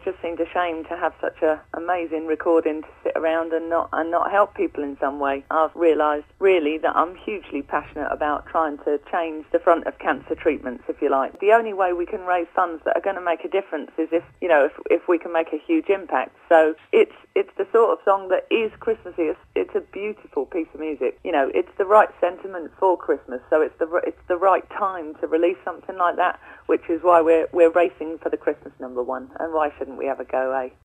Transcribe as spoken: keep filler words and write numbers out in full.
just seemed a shame to have such an amazing recording to sit around and not and not help people in some way. I've realised really that I'm hugely passionate about trying to change the front of cancer treatments, if you like. The only way we can raise funds that are going to make a difference is if, you know, if, if we can make a huge impact. So it's it's the sort of song that is Christmassy. It's, it's a beautiful piece of music. You know, it's the right sentiment for Christmas, so it's the it's the right time to release something like that, which is why we're we're racing for the Christmas number one. And why shouldn't we have a go, eh?